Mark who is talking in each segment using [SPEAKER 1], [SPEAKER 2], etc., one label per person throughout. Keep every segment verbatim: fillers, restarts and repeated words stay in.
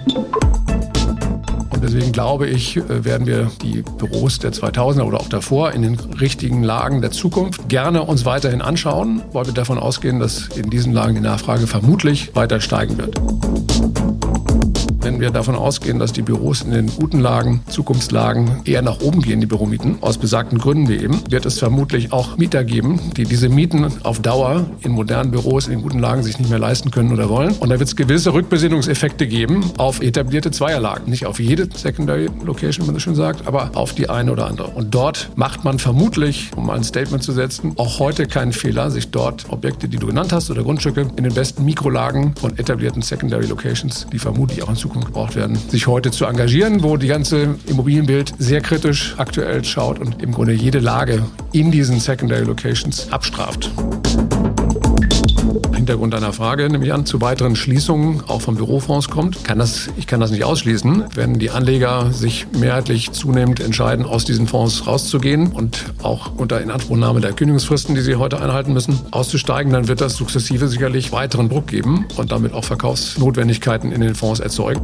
[SPEAKER 1] Und deswegen glaube ich, werden wir die Büros der zweitausender oder auch davor in den richtigen Lagen der Zukunft gerne uns weiterhin anschauen, weil wir davon ausgehen, dass in diesen Lagen die Nachfrage vermutlich weiter steigen wird. Wenn wir davon ausgehen, dass die Büros in den guten Lagen, Zukunftslagen eher nach oben gehen, die Büromieten, aus besagten Gründen wie eben, wird es vermutlich auch Mieter geben, die diese Mieten auf Dauer in modernen Büros, in den guten Lagen sich nicht mehr leisten können oder wollen. Und da wird es gewisse Rückbesinnungseffekte geben auf etablierte Zweierlagen. Nicht auf jede Secondary Location, wie man das schon sagt, aber auf die eine oder andere. Und dort macht man vermutlich, um mal ein Statement zu setzen, auch heute keinen Fehler, sich dort Objekte, die du genannt hast, oder Grundstücke in den besten Mikrolagen von etablierten Secondary Locations, die vermutlich auch in Zukunft gebraucht werden, sich heute zu engagieren, wo die ganze Immobilienbild sehr kritisch aktuell schaut und im Grunde jede Lage in diesen Secondary Locations abstraft. Hintergrund deiner Frage, nehme ich an, zu weiteren Schließungen auch von Bürofonds kommt. Kann das, ich kann das nicht ausschließen. Wenn die Anleger sich mehrheitlich zunehmend entscheiden, aus diesen Fonds rauszugehen und auch unter Inanspruchnahme der Kündigungsfristen, die sie heute einhalten müssen, auszusteigen, dann wird das sukzessive sicherlich weiteren Druck geben und damit auch Verkaufsnotwendigkeiten in den Fonds erzeugen.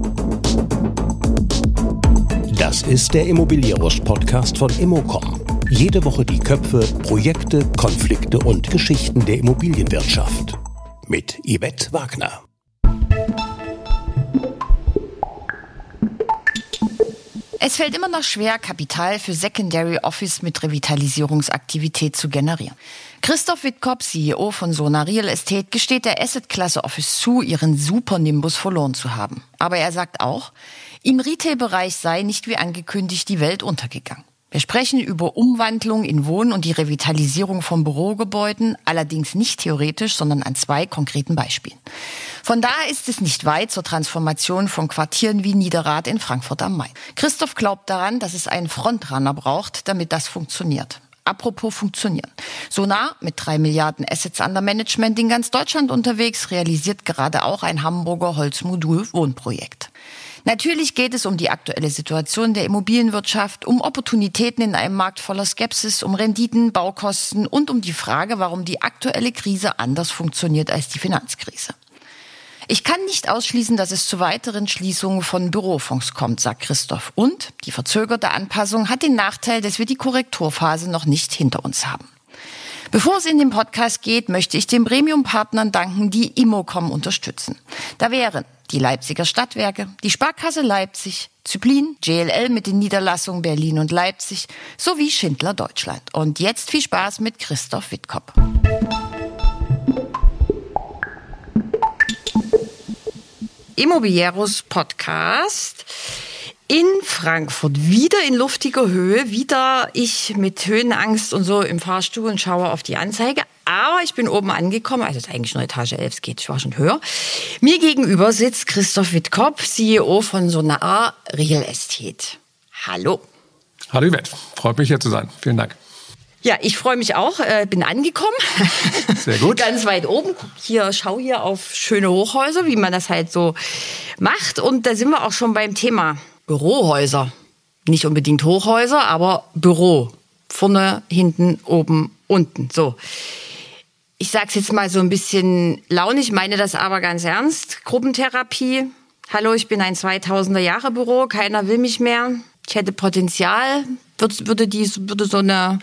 [SPEAKER 2] Das ist der Immobilieros-Podcast von Immocom. Jede Woche die Köpfe, Projekte, Konflikte und Geschichten der Immobilienwirtschaft. Mit Yvette Wagner.
[SPEAKER 3] Es fällt immer noch schwer, Kapital für Secondary Office mit Revitalisierungsaktivität zu generieren. Christoph Wittkop, C E O von Sona Real Estate, gesteht der Asset-Klasse Office zu, ihren Super-Nimbus verloren zu haben. Aber er sagt auch, im Retail-Bereich sei nicht wie angekündigt die Welt untergegangen. Wir sprechen über Umwandlung in Wohnen und die Revitalisierung von Bürogebäuden, allerdings nicht theoretisch, sondern an zwei konkreten Beispielen. Von daher ist es nicht weit zur Transformation von Quartieren wie Niederrad in Frankfurt am Main. Christoph glaubt daran, dass es einen Frontrunner braucht, damit das funktioniert. Apropos funktionieren. Sona mit drei Milliarden Assets under Management in ganz Deutschland unterwegs, realisiert gerade auch ein Hamburger Holzmodul-Wohnprojekt. Natürlich geht es um die aktuelle Situation der Immobilienwirtschaft, um Opportunitäten in einem Markt voller Skepsis, um Renditen, Baukosten und um die Frage, warum die aktuelle Krise anders funktioniert als die Finanzkrise. Ich kann nicht ausschließen, dass es zu weiteren Schließungen von Bürofonds kommt, sagt Christoph. Und die verzögerte Anpassung hat den Nachteil, dass wir die Korrekturphase noch nicht hinter uns haben. Bevor es in den Podcast geht, möchte ich den Premium-Partnern danken, die Immocom unterstützen. Da wären die Leipziger Stadtwerke, die Sparkasse Leipzig, Zyplin, J L L mit den Niederlassungen Berlin und Leipzig sowie Schindler Deutschland. Und jetzt viel Spaß mit Christoph Wittkop. Immobilieros Podcast in Frankfurt. Wieder in luftiger Höhe, wieder ich mit Höhenangst und so im Fahrstuhl und schaue auf die Anzeige. Aber ich bin oben angekommen, also es ist eigentlich nur Etage elf, es geht, ich war schon höher. Mir gegenüber sitzt Christoph Wittkop, C E O von Sona Real Estate. Hallo.
[SPEAKER 1] Hallo Yvette, freut mich hier zu sein. Vielen Dank.
[SPEAKER 3] Ja, ich freue mich auch, äh, bin angekommen.
[SPEAKER 1] Sehr gut.
[SPEAKER 3] Ganz weit oben. Hier, schau hier auf schöne Hochhäuser, wie man das halt so macht. Und da sind wir auch schon beim Thema Bürohäuser. Nicht unbedingt Hochhäuser, aber Büro. Vorne, hinten, oben, unten. So. Ich sag's jetzt mal so ein bisschen launig, meine das aber ganz ernst. Gruppentherapie. Hallo, ich bin ein zweitausender-Jahre-Büro, keiner will mich mehr. Ich hätte Potenzial. Würde, würde, die, würde so eine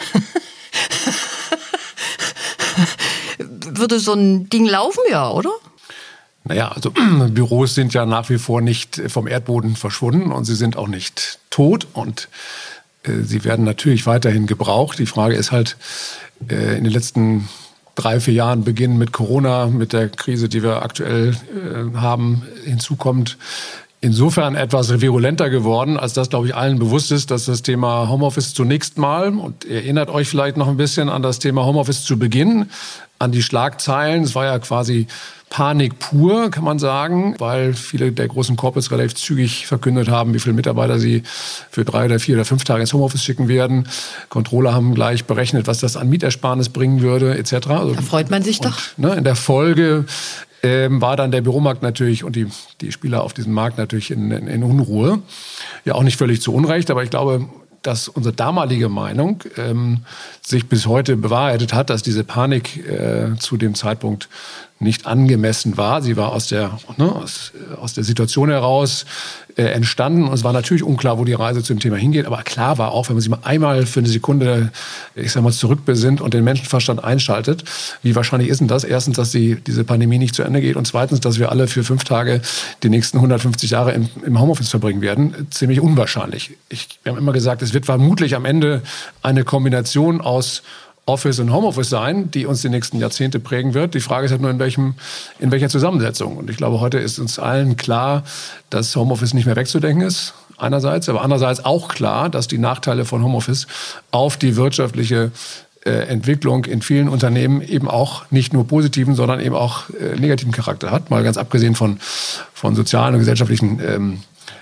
[SPEAKER 3] würde so ein Ding laufen, ja, oder?
[SPEAKER 1] Naja, also Büros sind ja nach wie vor nicht vom Erdboden verschwunden und sie sind auch nicht tot und äh, sie werden natürlich weiterhin gebraucht. Die Frage ist halt, äh, in den letzten drei, vier Jahren, beginnen mit Corona, mit der Krise, die wir aktuell äh, haben, hinzukommt, insofern etwas virulenter geworden, als das, glaube ich, allen bewusst ist, dass das Thema Homeoffice zunächst mal, und ihr erinnert euch vielleicht noch ein bisschen an das Thema Homeoffice zu Beginn, an die Schlagzeilen. Es war ja quasi Panik pur, kann man sagen, weil viele der großen Corporates relativ zügig verkündet haben, wie viele Mitarbeiter sie für drei oder vier oder fünf Tage ins Homeoffice schicken werden. Controller haben gleich berechnet, was das an Mietersparnis bringen würde, et cetera. Also,
[SPEAKER 3] da freut man sich
[SPEAKER 1] und,
[SPEAKER 3] doch.
[SPEAKER 1] Ne, in der Folge ähm, war dann der Büromarkt natürlich und die, die Spieler auf diesem Markt natürlich in, in, in Unruhe. Ja, auch nicht völlig zu Unrecht, aber ich glaube, dass unsere damalige Meinung ähm, sich bis heute bewahrheitet hat, dass diese Panik äh, zu dem Zeitpunkt nicht angemessen war. Sie war aus der, ne, aus, aus der Situation heraus äh, entstanden. Und es war natürlich unklar, wo die Reise zu dem Thema hingeht. Aber klar war auch, wenn man sich mal einmal für eine Sekunde, ich sag mal, zurückbesinnt und den Menschenverstand einschaltet, wie wahrscheinlich ist denn das? Erstens, dass die, diese Pandemie nicht zu Ende geht und zweitens, dass wir alle für fünf Tage die nächsten hundertfünfzig Jahre im, im Homeoffice verbringen werden. Ziemlich unwahrscheinlich. Ich, wir haben immer gesagt, es wird vermutlich am Ende eine Kombination aus Office und Homeoffice sein, die uns die nächsten Jahrzehnte prägen wird. Die Frage ist halt nur, in welchem, in welcher Zusammensetzung. Und ich glaube, heute ist uns allen klar, dass Homeoffice nicht mehr wegzudenken ist, einerseits. Aber andererseits auch klar, dass die Nachteile von Homeoffice auf die wirtschaftliche äh, Entwicklung in vielen Unternehmen eben auch nicht nur positiven, sondern eben auch äh, negativen Charakter hat. Mal ganz abgesehen von, von sozialen und gesellschaftlichen ähm,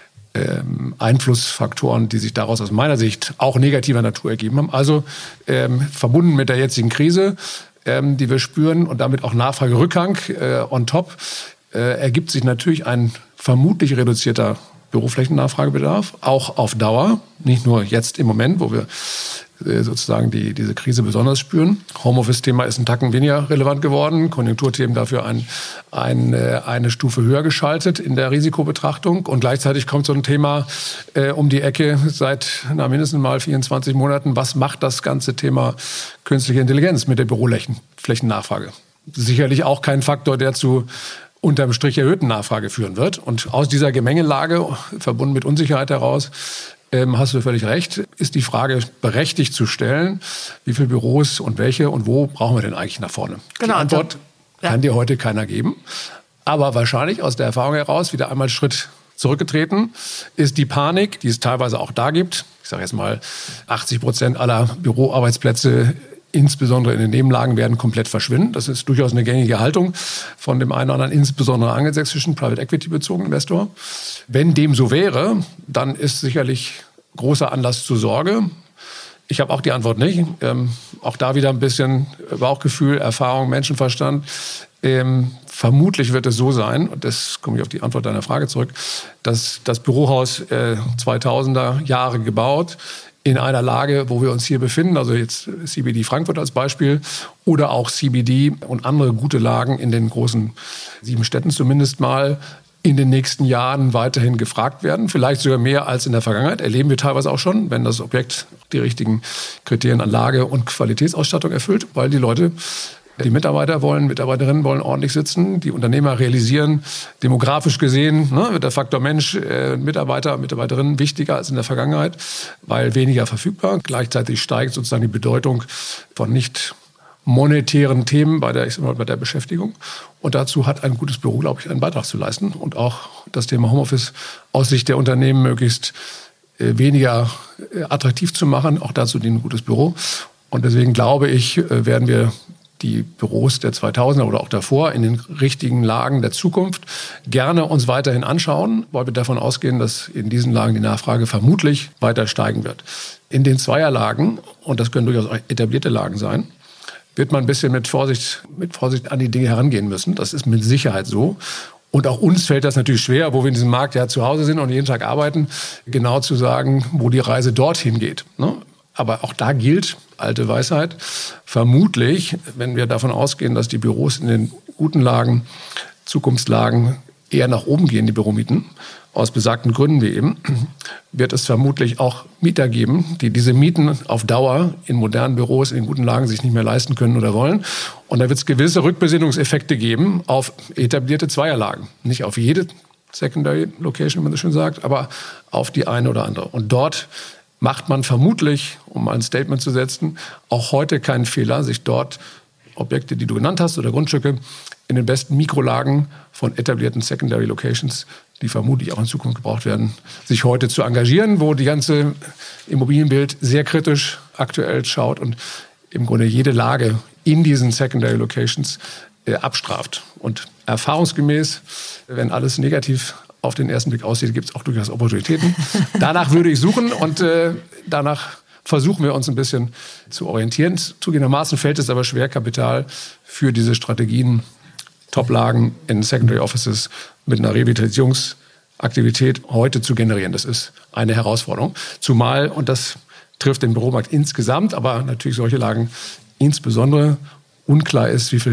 [SPEAKER 1] Ähm, Einflussfaktoren, die sich daraus aus meiner Sicht auch negativer Natur ergeben haben. Also ähm, verbunden mit der jetzigen Krise, ähm, die wir spüren und damit auch Nachfragerückgang äh, on top, äh, ergibt sich natürlich ein vermutlich reduzierter Büroflächennachfragebedarf, auch auf Dauer, nicht nur jetzt im Moment, wo wir äh, sozusagen die, diese Krise besonders spüren. Homeoffice-Thema ist ein Tacken weniger relevant geworden, Konjunkturthemen dafür ein, ein, äh, eine Stufe höher geschaltet in der Risikobetrachtung und gleichzeitig kommt so ein Thema äh, um die Ecke seit na, mindestens mal vierundzwanzig Monaten. Was macht das ganze Thema künstliche Intelligenz mit der Büroflächennachfrage? Sicherlich auch kein Faktor, der zu unterm Strich erhöhten Nachfrage führen wird. Und aus dieser Gemengelage, verbunden mit Unsicherheit heraus, ähm, hast du völlig recht, ist die Frage berechtigt zu stellen, wie viele Büros und welche und wo brauchen wir denn eigentlich nach vorne? Genau, die Antwort ja. kann dir heute keiner geben. Aber wahrscheinlich aus der Erfahrung heraus, wieder einmal einen Schritt zurückgetreten, ist die Panik, die es teilweise auch da gibt. Ich sage jetzt mal, achtzig Prozent aller Büroarbeitsplätze insbesondere in den Nebenlagen werden komplett verschwinden. Das ist durchaus eine gängige Haltung von dem einen oder anderen, insbesondere angelsächsischen Private Equity bezogenen Investor. Wenn dem so wäre, dann ist sicherlich großer Anlass zur Sorge. Ich habe auch die Antwort nicht. Ähm, auch da wieder ein bisschen Bauchgefühl, Erfahrung, Menschenverstand. Ähm, vermutlich wird es so sein, und das komme ich auf die Antwort deiner Frage zurück, dass das Bürohaus äh, zweitausender Jahre gebaut, in einer Lage, wo wir uns hier befinden, also jetzt C B D Frankfurt als Beispiel oder auch C B D und andere gute Lagen in den großen sieben Städten zumindest mal, in den nächsten Jahren weiterhin gefragt werden. Vielleicht sogar mehr als in der Vergangenheit. Erleben wir teilweise auch schon, wenn das Objekt die richtigen Kriterien an Lage und Qualitätsausstattung erfüllt, weil die Leute, die Mitarbeiter wollen, Mitarbeiterinnen wollen ordentlich sitzen. Die Unternehmer realisieren, demografisch gesehen, ne, wird der Faktor Mensch, äh, Mitarbeiter, Mitarbeiterinnen wichtiger als in der Vergangenheit, weil weniger verfügbar. Gleichzeitig steigt sozusagen die Bedeutung von nicht monetären Themen bei der, ich sag mal, bei der Beschäftigung. Und dazu hat ein gutes Büro, glaube ich, einen Beitrag zu leisten. Und auch das Thema Homeoffice aus Sicht der Unternehmen möglichst äh, weniger äh, attraktiv zu machen. Auch dazu dient ein gutes Büro. Und deswegen glaube ich, äh, werden wir die Büros der zweitausender oder auch davor in den richtigen Lagen der Zukunft gerne uns weiterhin anschauen, weil wir davon ausgehen, dass in diesen Lagen die Nachfrage vermutlich weiter steigen wird. In den Zweierlagen, und das können durchaus auch etablierte Lagen sein, wird man ein bisschen mit Vorsicht, mit Vorsicht an die Dinge herangehen müssen. Das ist mit Sicherheit so. Und auch uns fällt das natürlich schwer, wo wir in diesem Markt ja zu Hause sind und jeden Tag arbeiten, genau zu sagen, wo die Reise dorthin geht. Ne? Aber auch da gilt, alte Weisheit, vermutlich, wenn wir davon ausgehen, dass die Büros in den guten Lagen, Zukunftslagen eher nach oben gehen, die Büromieten, aus besagten Gründen wie eben, wird es vermutlich auch Mieter geben, die diese Mieten auf Dauer in modernen Büros, in den guten Lagen sich nicht mehr leisten können oder wollen. Und da wird es gewisse Rückbesinnungseffekte geben auf etablierte Zweierlagen. Nicht auf jede Secondary Location, wie man so schön sagt, aber auf die eine oder andere. Und dort macht man vermutlich, um mal ein Statement zu setzen, auch heute keinen Fehler, sich dort Objekte, die du genannt hast, oder Grundstücke in den besten Mikrolagen von etablierten Secondary Locations, die vermutlich auch in Zukunft gebraucht werden, sich heute zu engagieren, wo die ganze Immobilienbild sehr kritisch aktuell schaut und im Grunde jede Lage in diesen Secondary Locations äh, abstraft. Und erfahrungsgemäß, wenn alles negativ auf den ersten Blick aussieht, gibt es auch durchaus Opportunitäten. Danach würde ich suchen und äh, danach versuchen wir uns ein bisschen zu orientieren. Zugegebenermaßen fällt es aber schwer, Kapital für diese Strategien, Top-Lagen in Secondary Offices mit einer Revitalisierungsaktivität heute zu generieren. Das ist eine Herausforderung. Zumal, und das trifft den Büromarkt insgesamt, aber natürlich solche Lagen insbesondere, unklar ist, wie viel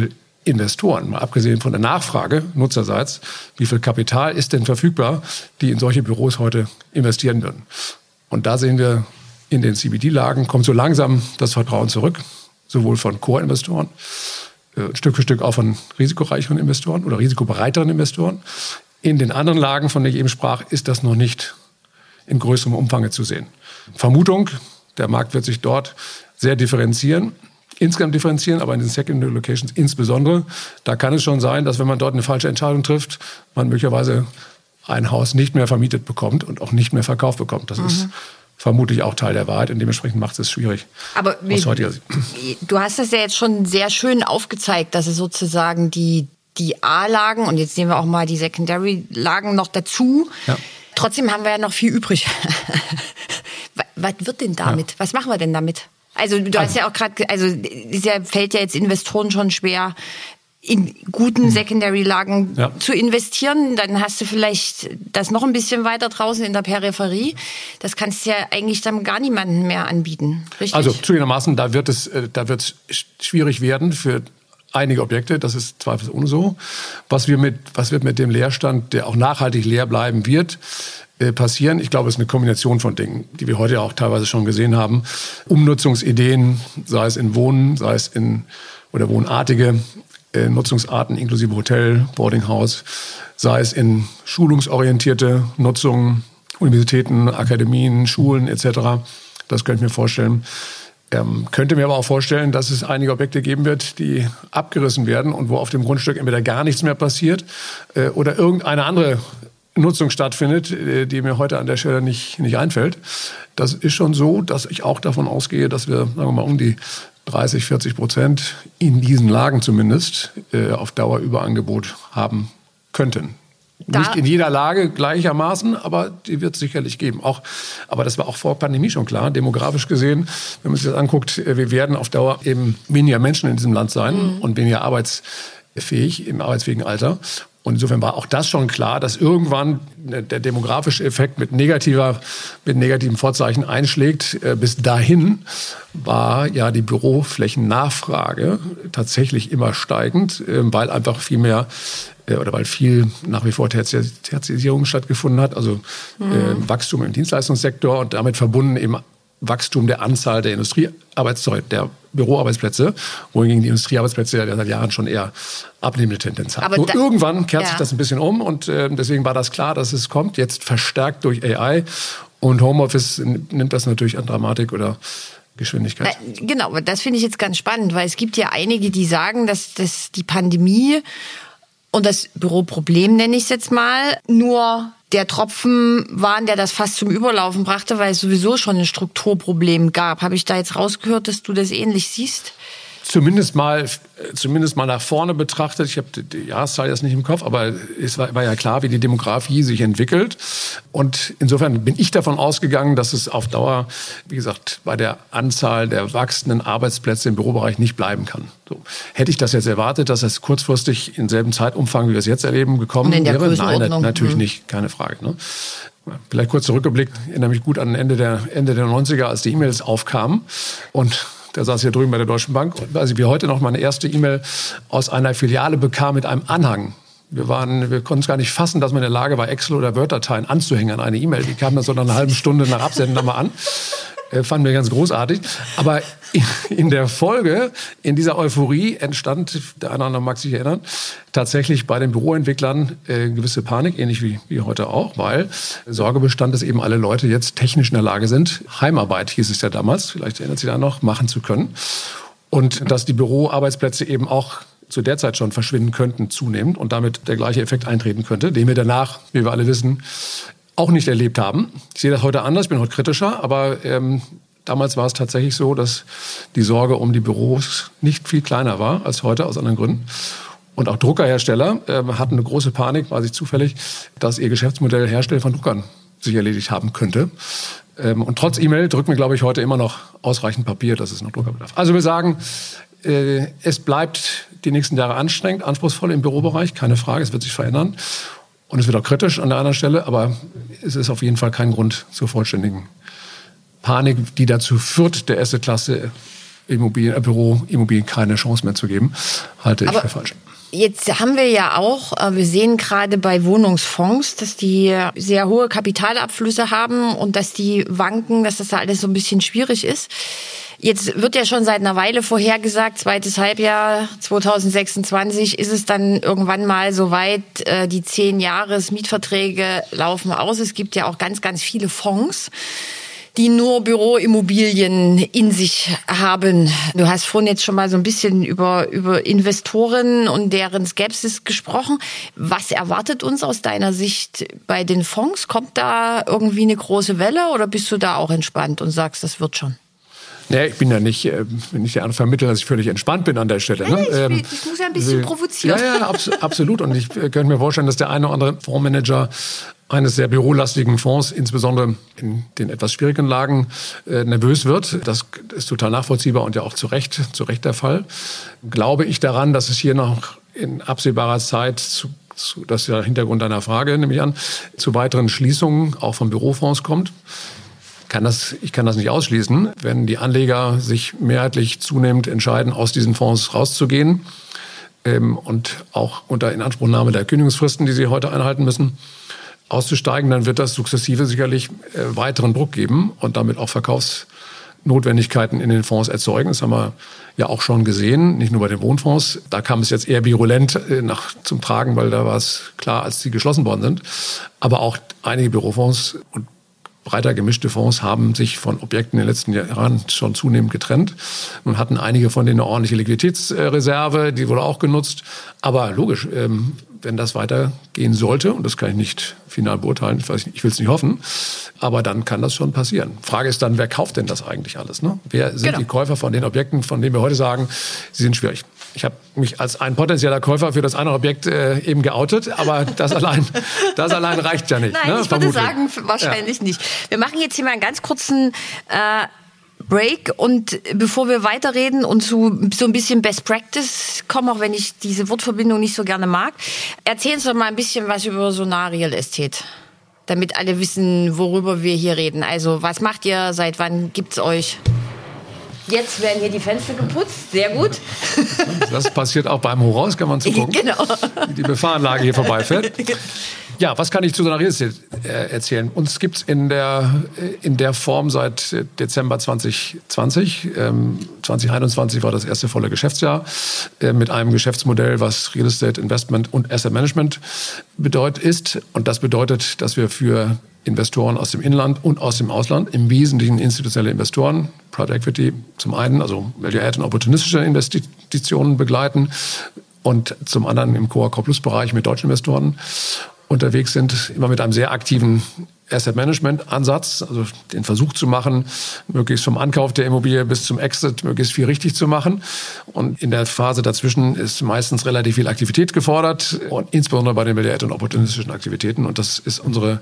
[SPEAKER 1] Investoren, mal abgesehen von der Nachfrage nutzerseits, wie viel Kapital ist denn verfügbar, die in solche Büros heute investieren würden. Und da sehen wir, in den C B D-Lagen kommt so langsam das Vertrauen zurück, sowohl von Core-Investoren, äh, Stück für Stück auch von risikoreicheren Investoren oder risikobereiteren Investoren. In den anderen Lagen, von denen ich eben sprach, ist das noch nicht in größerem Umfang zu sehen. Vermutung, der Markt wird sich dort sehr differenzieren. Insgesamt differenzieren, aber in den Secondary Locations insbesondere. Da kann es schon sein, dass wenn man dort eine falsche Entscheidung trifft, man möglicherweise ein Haus nicht mehr vermietet bekommt und auch nicht mehr verkauft bekommt. Das mhm. ist vermutlich auch Teil der Wahrheit und dementsprechend macht es schwierig.
[SPEAKER 3] Aber wie, du hast das ja jetzt schon sehr schön aufgezeigt, dass es sozusagen die, die A-Lagen und jetzt nehmen wir auch mal die Secondary-Lagen noch dazu. Ja. Trotzdem haben wir ja noch viel übrig. Was wird denn damit? Ja. Was machen wir denn damit? Also du hast ja auch gerade, also es fällt ja jetzt Investoren schon schwer, in guten Secondary-Lagen ja. zu investieren. Dann hast du vielleicht das noch ein bisschen weiter draußen in der Peripherie. Das kannst du ja eigentlich dann gar niemandem mehr anbieten, richtig?
[SPEAKER 1] Also zugegebenermaßen, da wird es, da wird es schwierig werden für einige Objekte. Das ist zweifelsohne so. Was wir mit, was wird mit dem Leerstand, der auch nachhaltig leer bleiben wird, passieren. Ich glaube, es ist eine Kombination von Dingen, die wir heute auch teilweise schon gesehen haben. Umnutzungsideen, sei es in Wohnen, sei es in oder wohnartige äh, Nutzungsarten inklusive Hotel, Boardinghaus, sei es in schulungsorientierte Nutzungen, Universitäten, Akademien, Schulen et cetera. Das könnte ich mir vorstellen. Ähm, könnte mir aber auch vorstellen, dass es einige Objekte geben wird, die abgerissen werden und wo auf dem Grundstück entweder gar nichts mehr passiert äh, oder irgendeine andere Nutzung stattfindet, die mir heute an der Stelle nicht, nicht einfällt. Das ist schon so, dass ich auch davon ausgehe, dass wir, sagen wir mal, um die dreißig, vierzig Prozent in diesen Lagen zumindest äh, auf Dauer Überangebot haben könnten. Da Nicht in jeder Lage gleichermaßen, aber die wird es sicherlich geben. Auch, aber das war auch vor Pandemie schon klar, demografisch gesehen. Wenn man sich das anguckt, wir werden auf Dauer eben weniger Menschen in diesem Land sein mhm. und weniger arbeitsfähig im arbeitsfähigen Alter. Und insofern war auch das schon klar, dass irgendwann der demografische Effekt mit negativer, mit negativen Vorzeichen einschlägt. Bis dahin war ja die Büroflächennachfrage tatsächlich immer steigend, weil einfach viel mehr oder weil viel nach wie vor Tertiarisierung stattgefunden hat, also mhm. äh, Wachstum im Dienstleistungssektor und damit verbunden eben Wachstum der Anzahl der Industriearbeitsplätze, der Büroarbeitsplätze, wohingegen die Industriearbeitsplätze ja seit Jahren schon eher abnehmende Tendenz haben. Nur irgendwann kehrt ja. sich das ein bisschen um und äh, deswegen war das klar, dass es kommt, jetzt verstärkt durch A I und Homeoffice nimmt das natürlich an Dramatik oder Geschwindigkeit.
[SPEAKER 3] Na, genau, das finde ich jetzt ganz spannend, weil es gibt ja einige, die sagen, dass, dass die Pandemie und das Büroproblem, nenne ich es jetzt mal, nur der Tropfen waren, der das fast zum Überlaufen brachte, weil es sowieso schon ein Strukturproblem gab. Habe ich da jetzt rausgehört, dass du das ähnlich siehst?
[SPEAKER 1] Zumindest mal, zumindest mal nach vorne betrachtet. Ich habe die Jahreszahl jetzt nicht im Kopf, aber es war, war ja klar, wie die Demografie sich entwickelt. Und insofern bin ich davon ausgegangen, dass es auf Dauer, wie gesagt, bei der Anzahl der wachsenden Arbeitsplätze im Bürobereich nicht bleiben kann. So. Hätte ich das jetzt erwartet, dass es kurzfristig im selben Zeitumfang, wie wir es jetzt erleben, gekommen wäre? Nein, natürlich mhm. nicht, keine Frage. Ne? Vielleicht kurz zurückgeblickt, ich erinnere mich gut an Ende der, Ende der neunziger, als die E-Mails aufkamen und der saß hier drüben bei der Deutschen Bank. Und als ich wir heute noch meine erste E-Mail aus einer Filiale bekam mit einem Anhang. Wir waren, wir konnten es gar nicht fassen, dass man in der Lage war, Excel- oder Word-Dateien anzuhängen an eine E-Mail. Die kamen dann so nach einer halben Stunde nach Absenden nochmal an. Äh, fanden wir ganz großartig. Aber in der Folge, in dieser Euphorie entstand, der eine oder andere mag sich erinnern, tatsächlich bei den Büroentwicklern äh, gewisse Panik, ähnlich wie, wie heute auch, weil Sorge bestand, dass eben alle Leute jetzt technisch in der Lage sind, Heimarbeit, hieß es ja damals, vielleicht erinnert sich da noch, machen zu können. Und dass die Büroarbeitsplätze eben auch zu der Zeit schon verschwinden könnten, zunehmend und damit der gleiche Effekt eintreten könnte, den wir danach, wie wir alle wissen, auch nicht erlebt haben. Ich sehe das heute anders, ich bin heute kritischer, aber ähm, damals war es tatsächlich so, dass die Sorge um die Büros nicht viel kleiner war als heute, aus anderen Gründen. Und auch Druckerhersteller äh, hatten eine große Panik, weiß ich zufällig, dass ihr Geschäftsmodell Hersteller von Druckern sich erledigt haben könnte. Ähm, und trotz E-Mail drücken wir, glaube ich, heute immer noch ausreichend Papier, dass es noch Drucker bedarf. Also wir sagen, äh, es bleibt die nächsten Jahre anstrengend, anspruchsvoll im Bürobereich, keine Frage, es wird sich verändern. Und es wird auch kritisch an der anderen Stelle, aber es ist auf jeden Fall kein Grund zur vollständigen Panik, die dazu führt, der Assetklasse Immobilien, äh, Büroimmobilien keine Chance mehr zu geben, halte ich
[SPEAKER 3] Aber
[SPEAKER 1] für falsch.
[SPEAKER 3] Jetzt haben wir ja auch, wir sehen gerade bei Wohnungsfonds, dass die sehr hohe Kapitalabflüsse haben und dass die wanken, dass das da alles so ein bisschen schwierig ist. Jetzt wird ja schon seit einer Weile vorhergesagt, zweites Halbjahr zwanzig sechsundzwanzig ist es dann irgendwann mal soweit, die zehn Jahres Mietverträge laufen aus. Es gibt ja auch ganz, ganz viele Fonds, die nur Büroimmobilien in sich haben. Du hast vorhin jetzt schon mal so ein bisschen über, über Investoren und deren Skepsis gesprochen. Was erwartet uns aus deiner Sicht bei den Fonds? Kommt da irgendwie eine große Welle oder bist du da auch entspannt und sagst, das wird schon?
[SPEAKER 1] Ja, ich bin ja nicht, äh, nicht der andere Vermittler, dass ich völlig entspannt bin an der Stelle.
[SPEAKER 3] Nein,
[SPEAKER 1] ne?
[SPEAKER 3] ich,
[SPEAKER 1] ähm,
[SPEAKER 3] ich muss ja ein bisschen
[SPEAKER 1] äh,
[SPEAKER 3] provozieren.
[SPEAKER 1] Ja, ja, abs- absolut. Und ich äh, könnte mir vorstellen, dass der eine oder andere Fondsmanager eines sehr bürolastigen Fonds, insbesondere in den etwas schwierigen Lagen, äh, nervös wird. Das ist total nachvollziehbar und ja auch zu Recht, zu Recht der Fall. Glaube ich daran, dass es hier noch in absehbarer Zeit zu das ist der Hintergrund deiner Frage, nehme ich an, zu weiteren Schließungen auch von Bürofonds kommt. Kann das, ich kann das nicht ausschließen, wenn die Anleger sich mehrheitlich zunehmend entscheiden, aus diesen Fonds rauszugehen ähm, und auch unter Inanspruchnahme der Kündigungsfristen, die sie heute einhalten müssen, auszusteigen, dann wird das sukzessive sicherlich äh, weiteren Druck geben und damit auch Verkaufsnotwendigkeiten in den Fonds erzeugen. Das haben wir ja auch schon gesehen, nicht nur bei den Wohnfonds. Da kam es jetzt eher virulent äh, nach, zum Tragen, weil da war es klar, als sie geschlossen worden sind. Aber auch einige Bürofonds und breiter gemischte Fonds haben sich von Objekten in den letzten Jahren schon zunehmend getrennt. Nun hatten einige von denen eine ordentliche Liquiditätsreserve, die wurde auch genutzt. Aber logisch, wenn das weitergehen sollte, und das kann ich nicht final beurteilen, ich weiß nicht, ich will es nicht hoffen, aber dann kann das schon passieren. Frage ist dann, wer kauft denn das eigentlich alles? Ne? Wer sind genau. die Käufer von den Objekten, von denen wir heute sagen, sie sind schwierig? Ich habe mich als ein potenzieller Käufer für das eine Objekt äh, eben geoutet, aber das allein, das allein reicht ja nicht.
[SPEAKER 3] Nein,
[SPEAKER 1] ne?
[SPEAKER 3] ich würde
[SPEAKER 1] Vermutlich.
[SPEAKER 3] sagen, wahrscheinlich ja. nicht. Wir machen jetzt hier mal einen ganz kurzen äh, Break und bevor wir weiterreden und zu so ein bisschen Best Practice kommen, auch wenn ich diese Wortverbindung nicht so gerne mag, erzähl uns doch mal ein bisschen was über Sonar Real Estate, damit alle wissen, worüber wir hier reden. Also was macht ihr, seit wann gibt's euch? Jetzt werden hier die Fenster geputzt, sehr gut.
[SPEAKER 1] Das passiert auch beim Hochhaus, kann man zugucken,
[SPEAKER 3] genau.
[SPEAKER 1] wie die Befahrenlage hier vorbeifährt. Ja, was kann ich zu Sonar Real Estate erzählen? Uns gibt's in der, in der Form seit Dezember zwanzig zwanzig. Ähm, zwanzig einundzwanzig war das erste volle Geschäftsjahr äh, mit einem Geschäftsmodell, was Real Estate Investment und Asset Management bedeutet ist. Und das bedeutet, dass wir für Investoren aus dem Inland und aus dem Ausland, im Wesentlichen institutionelle Investoren, Private Equity zum einen, also Value-Add und opportunistische Investitionen begleiten und zum anderen im Core-Core-Plus-Bereich mit deutschen Investoren unterwegs sind, immer mit einem sehr aktiven Asset-Management-Ansatz, also den Versuch zu machen, möglichst vom Ankauf der Immobilie bis zum Exit möglichst viel richtig zu machen. Und in der Phase dazwischen ist meistens relativ viel Aktivität gefordert und insbesondere bei den Value-Add und opportunistischen Aktivitäten. Und das ist unsere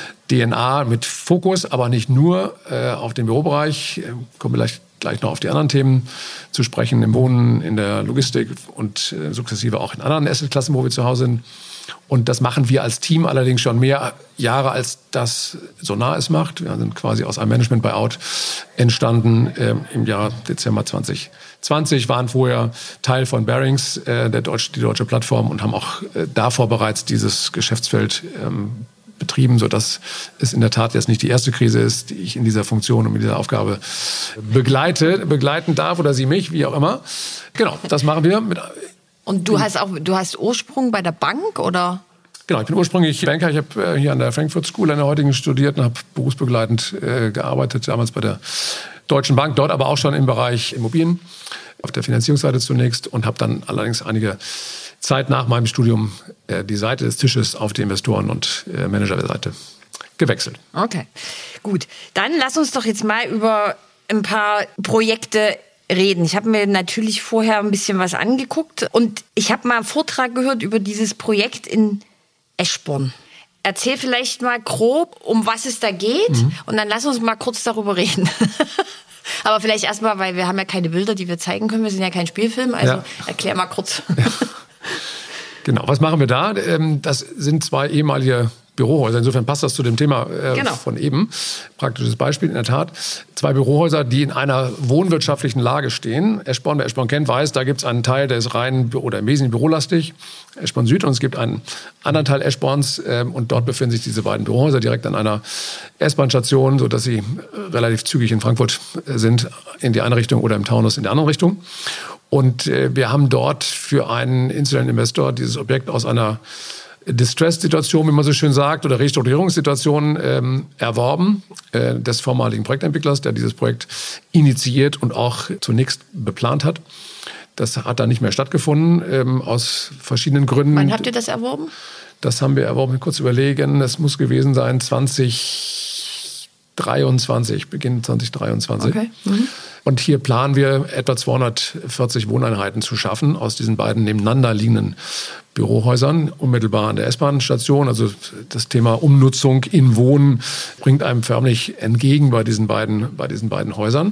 [SPEAKER 1] D N A mit Fokus, aber nicht nur äh, auf den Bürobereich. Äh, kommen wir gleich, gleich noch auf die anderen Themen zu sprechen, im Wohnen, in der Logistik und äh, sukzessive auch in anderen Assetklassen, wo wir zu Hause sind. Und das machen wir als Team allerdings schon mehr Jahre, als das Sonar es macht. Wir sind quasi aus einem Management-Buyout entstanden äh, im Jahr Dezember zwanzig zwanzig, waren vorher Teil von Barings, äh, der Deutsch, die deutsche Plattform, und haben auch äh, davor bereits dieses Geschäftsfeld ähm, betrieben, sodass es in der Tat jetzt nicht die erste Krise ist, die ich in dieser Funktion und mit dieser Aufgabe begleite, begleiten darf oder sie mich, wie auch immer. Genau, das machen wir mit.
[SPEAKER 3] Und du hast auch, du hast Ursprung bei der Bank, oder?
[SPEAKER 1] Genau, ich bin ursprünglich Banker. Ich habe äh, hier an der Frankfurt School an der heutigen studiert und habe berufsbegleitend äh, gearbeitet, damals bei der Deutschen Bank, dort aber auch schon im Bereich Immobilien, auf der Finanzierungsseite zunächst, und habe dann allerdings einige Zeit nach meinem Studium äh, die Seite des Tisches auf die Investoren- und äh, Managerseite gewechselt.
[SPEAKER 3] Okay, gut. Dann lass uns doch jetzt mal über ein paar Projekte reden. Ich habe mir natürlich vorher ein bisschen was angeguckt und ich habe mal einen Vortrag gehört über dieses Projekt in Eschborn. Erzähl vielleicht mal grob, um was es da geht, mhm. und dann lass uns mal kurz darüber reden. Aber vielleicht erstmal, weil wir haben ja keine Bilder, die wir zeigen können. Wir sind ja kein Spielfilm, also ja. Erklär mal kurz.
[SPEAKER 1] Ja. Genau, was machen wir da? Das sind zwei ehemalige Bürohäuser. Insofern passt das zu dem Thema äh,
[SPEAKER 3] genau.
[SPEAKER 1] von eben. Praktisches Beispiel, in der Tat. Zwei Bürohäuser, die in einer wohnwirtschaftlichen Lage stehen. Eschborn, wer Eschborn kennt, weiß, da gibt es einen Teil, der ist rein oder im Wesentlichen bürolastig. Eschborn Süd, und es gibt einen anderen Teil Eschborns äh, und dort befinden sich diese beiden Bürohäuser direkt an einer S-Bahn-Station, sodass sie relativ zügig in Frankfurt sind, in die eine Richtung oder im Taunus in die andere Richtung. Und äh, wir haben dort für einen Institutional Investor dieses Objekt aus einer Distress-Situation, wie man so schön sagt, oder Restrukturierungssituation ähm, erworben, äh, des vormaligen Projektentwicklers, der dieses Projekt initiiert und auch zunächst beplant hat. Das hat dann nicht mehr stattgefunden, ähm, aus verschiedenen Gründen.
[SPEAKER 3] Wann habt ihr das erworben?
[SPEAKER 1] Das haben wir erworben, kurz überlegen, das muss gewesen sein zwanzig dreiundzwanzig, Beginn zwanzig dreiundzwanzig. Okay. Mhm. Und hier planen wir, etwa zweihundertvierzig Wohneinheiten zu schaffen aus diesen beiden nebeneinander liegenden Bürohäusern, unmittelbar an der S-Bahn-Station. Also das Thema Umnutzung in Wohnen bringt einem förmlich entgegen bei diesen beiden, bei diesen beiden Häusern.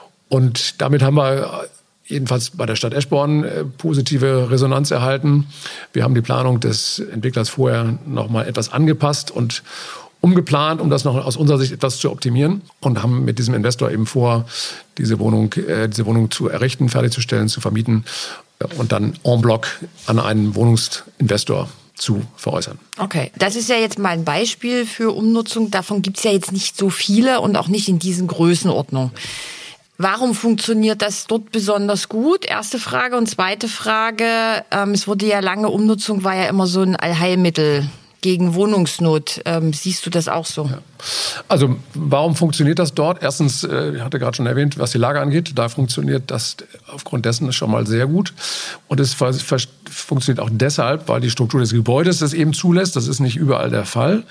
[SPEAKER 1] Und damit haben wir jedenfalls bei der Stadt Eschborn äh, positive Resonanz erhalten. Wir haben die Planung des Entwicklers vorher noch mal etwas angepasst und umgeplant, um das noch aus unserer Sicht etwas zu optimieren, und haben mit diesem Investor eben vor, diese Wohnung, äh, diese Wohnung zu errichten, fertigzustellen, zu vermieten äh, und dann en bloc an einen Wohnungsinvestor zu veräußern.
[SPEAKER 3] Okay, das ist ja jetzt mal ein Beispiel für Umnutzung. Davon gibt es ja jetzt nicht so viele und auch nicht in diesen Größenordnungen. Warum funktioniert das dort besonders gut? Erste Frage. Und zweite Frage, ähm, es wurde ja lange, Umnutzung war ja immer so ein Allheilmittel gegen Wohnungsnot. Ähm, siehst du das auch so?
[SPEAKER 1] Ja. Also warum funktioniert das dort? Erstens, äh, ich hatte gerade schon erwähnt, was die Lage angeht, da funktioniert das aufgrund dessen schon mal sehr gut. Und es funktioniert auch deshalb, weil die Struktur des Gebäudes das eben zulässt. Das ist nicht überall der Fall.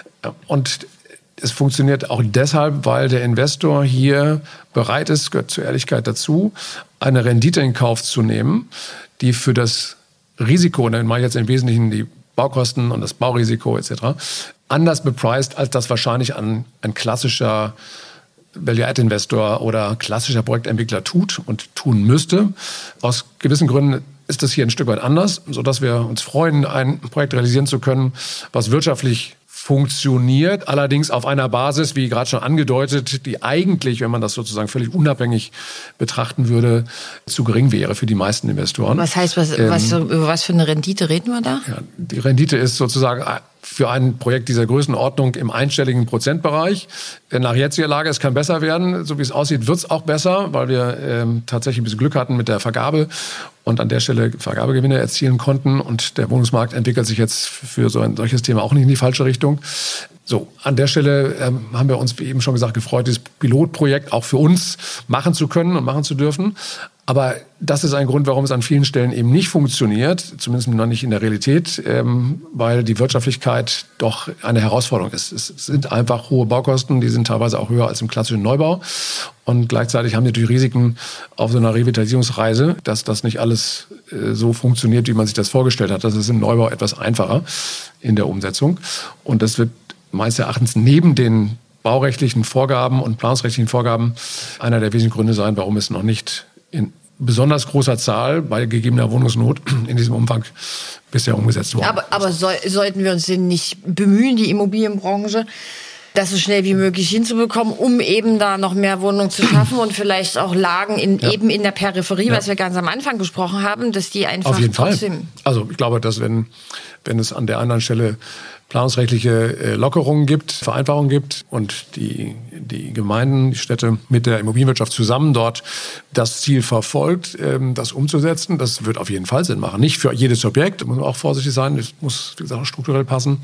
[SPEAKER 1] Und es funktioniert auch deshalb, weil der Investor hier bereit ist, gehört zur Ehrlichkeit dazu, eine Rendite in Kauf zu nehmen, die für das Risiko, und dann mache ich jetzt im Wesentlichen die Baukosten und das Baurisiko et cetera, anders bepreist, als das wahrscheinlich ein, ein klassischer Value-Add-Investor oder klassischer Projektentwickler tut und tun müsste. Aus gewissen Gründen ist das hier ein Stück weit anders, sodass wir uns freuen, ein Projekt realisieren zu können, was wirtschaftlich funktioniert, allerdings auf einer Basis, wie gerade schon angedeutet, die eigentlich, wenn man das sozusagen völlig unabhängig betrachten würde, zu gering wäre für die meisten Investoren.
[SPEAKER 3] Was heißt, was, ähm, was, über was für eine Rendite reden wir da?
[SPEAKER 1] Ja, die Rendite ist sozusagen für ein Projekt dieser Größenordnung im einstelligen Prozentbereich. Nach jetziger Lage, es kann besser werden. So wie es aussieht, wird es auch besser, weil wir ähm, tatsächlich ein bisschen Glück hatten mit der Vergabe und an der Stelle Vergabegewinne erzielen konnten. Und der Wohnungsmarkt entwickelt sich jetzt für so ein solches Thema auch nicht in die falsche Richtung. So, an der Stelle ähm, haben wir uns, wie eben schon gesagt, gefreut, dieses Pilotprojekt auch für uns machen zu können und machen zu dürfen. Aber das ist ein Grund, warum es an vielen Stellen eben nicht funktioniert, zumindest noch nicht in der Realität, ähm, weil die Wirtschaftlichkeit doch eine Herausforderung ist. Es sind einfach hohe Baukosten, die sind teilweise auch höher als im klassischen Neubau. Und gleichzeitig haben wir natürlich Risiken auf so einer Revitalisierungsreise, dass das nicht alles äh, so funktioniert, wie man sich das vorgestellt hat. Das ist im Neubau etwas einfacher in der Umsetzung. Und das wird meines Erachtens neben den baurechtlichen Vorgaben und planungsrechtlichen Vorgaben einer der wesentlichen Gründe sein, warum es noch nicht in besonders großer Zahl bei gegebener Wohnungsnot in diesem Umfang bisher umgesetzt worden.
[SPEAKER 3] Aber, aber soll, sollten wir uns denn nicht bemühen, die Immobilienbranche, das so schnell wie möglich hinzubekommen, um eben da noch mehr Wohnungen zu schaffen und vielleicht auch Lagen in, ja. eben in der Peripherie, ja. was wir ganz am Anfang besprochen haben, dass die einfach
[SPEAKER 1] Auf jeden
[SPEAKER 3] trotzdem...
[SPEAKER 1] Fall. Also ich glaube, dass wenn, wenn es an der anderen Stelle planungsrechtliche Lockerungen gibt, Vereinfachungen gibt und die, die Gemeinden, die Städte mit der Immobilienwirtschaft zusammen dort das Ziel verfolgt, das umzusetzen, das wird auf jeden Fall Sinn machen. Nicht für jedes Objekt, muss man auch vorsichtig sein, es muss, wie gesagt, strukturell passen.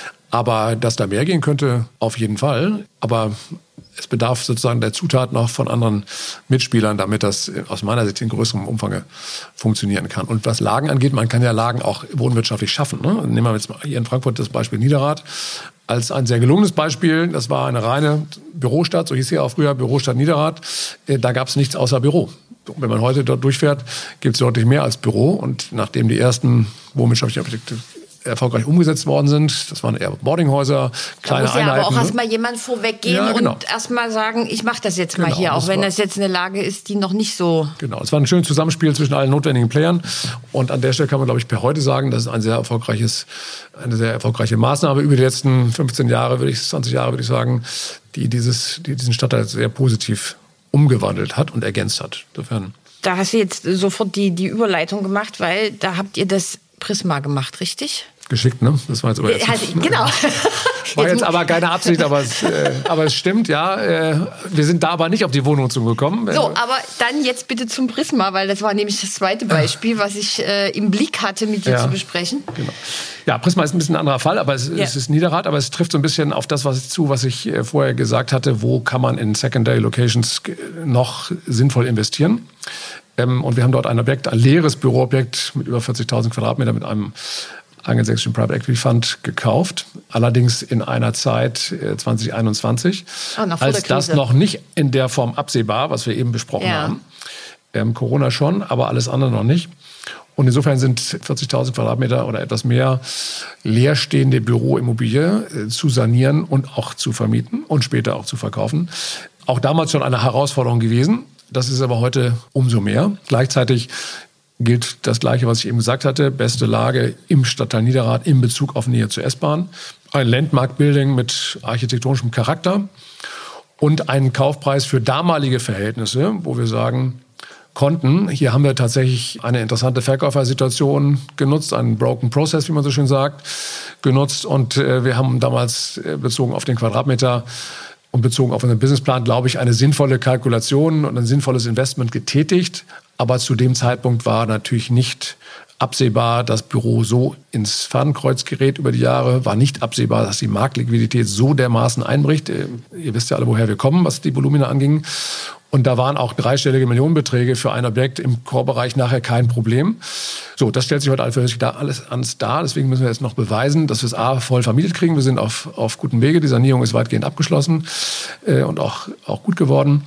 [SPEAKER 1] Aber dass da mehr gehen könnte, auf jeden Fall. Aber es bedarf sozusagen der Zutat noch von anderen Mitspielern, damit das aus meiner Sicht in größerem Umfang funktionieren kann. Und was Lagen angeht, man kann ja Lagen auch wohnwirtschaftlich schaffen. Ne? Nehmen wir jetzt mal hier in Frankfurt das Beispiel Niederrad als ein sehr gelungenes Beispiel. Das war eine reine Bürostadt, so hieß sie auch früher, Bürostadt Niederrad. Da gab es nichts außer Büro. Wenn man heute dort durchfährt, gibt es deutlich mehr als Büro. Und nachdem die ersten wohnwirtschaftlichen Objekte erfolgreich umgesetzt worden sind. Das waren eher Boardinghäuser, kleine
[SPEAKER 3] da muss ja
[SPEAKER 1] Einheiten.
[SPEAKER 3] aber auch erstmal jemand vorweggehen
[SPEAKER 1] ja, genau.
[SPEAKER 3] und erstmal sagen, ich mache das jetzt mal
[SPEAKER 1] genau,
[SPEAKER 3] hier, auch
[SPEAKER 1] das
[SPEAKER 3] wenn
[SPEAKER 1] war,
[SPEAKER 3] das jetzt eine Lage ist, die noch nicht so...
[SPEAKER 1] Genau, es war ein schönes Zusammenspiel zwischen allen notwendigen Playern. Und an der Stelle kann man, glaube ich, per heute sagen, das ist ein sehr erfolgreiches, eine sehr erfolgreiche Maßnahme über die letzten fünfzehn Jahre, würde ich, zwanzig Jahre, würde ich sagen, die, dieses, die diesen Stadtteil sehr positiv umgewandelt hat und ergänzt hat. Insofern.
[SPEAKER 3] Da hast du jetzt sofort die, die Überleitung gemacht, weil da habt ihr das Prisma gemacht, richtig?
[SPEAKER 1] Geschickt, ne? Das war jetzt aber jetzt,
[SPEAKER 3] also, genau.
[SPEAKER 1] War jetzt aber keine Absicht, aber es, äh, aber es stimmt, ja. Äh, wir sind da aber nicht auf die Wohnnutzung gekommen.
[SPEAKER 3] So, aber dann jetzt bitte zum Prisma, weil das war nämlich das zweite Beispiel, was ich äh, im Blick hatte, mit dir
[SPEAKER 1] ja,
[SPEAKER 3] zu besprechen.
[SPEAKER 1] Genau. Ja, Prisma ist ein bisschen ein anderer Fall, aber es, ja. es ist Niederrad, aber es trifft so ein bisschen auf das was zu, was ich äh, vorher gesagt hatte, wo kann man in Secondary Locations noch sinnvoll investieren. Ähm, und wir haben dort ein Objekt, ein leeres Büroobjekt mit über vierzigtausend Quadratmeter mit einem angelsächsischen Private Equity Fund gekauft, allerdings in einer Zeit äh, zwanzig einundzwanzig,
[SPEAKER 3] oh,
[SPEAKER 1] als das noch nicht in der Form absehbar, was wir eben besprochen ja. haben. Ähm, Corona schon, aber alles andere noch nicht. Und insofern sind vierzigtausend Quadratmeter oder etwas mehr leerstehende Büroimmobilie äh, zu sanieren und auch zu vermieten und später auch zu verkaufen. Auch damals schon eine Herausforderung gewesen. Das ist aber heute umso mehr. Gleichzeitig gilt das Gleiche, was ich eben gesagt hatte. Beste Lage im Stadtteil Niederrad in Bezug auf Nähe zur S-Bahn. Ein Landmark-Building mit architektonischem Charakter und einen Kaufpreis für damalige Verhältnisse, wo wir sagen konnten, hier haben wir tatsächlich eine interessante Verkäufersituation genutzt, einen Broken Process, wie man so schön sagt, genutzt. Und äh, wir haben damals äh, bezogen auf den Quadratmeter und bezogen auf unseren Businessplan, glaube ich, eine sinnvolle Kalkulation und ein sinnvolles Investment getätigt. Aber zu dem Zeitpunkt war natürlich nicht absehbar, das Büro so ins Fadenkreuz gerät über die Jahre. War nicht absehbar, dass die Marktliquidität so dermaßen einbricht. Ihr wisst ja alle, woher wir kommen, was die Volumina anging. Und da waren auch dreistellige Millionenbeträge für ein Objekt im Core-Bereich nachher kein Problem. So, das stellt sich heute alles da, alles ans dar. Deswegen müssen wir jetzt noch beweisen, dass wir es A, voll vermietet kriegen. Wir sind auf, auf gutem Wege. Die Sanierung ist weitgehend abgeschlossen äh, und auch, auch gut geworden.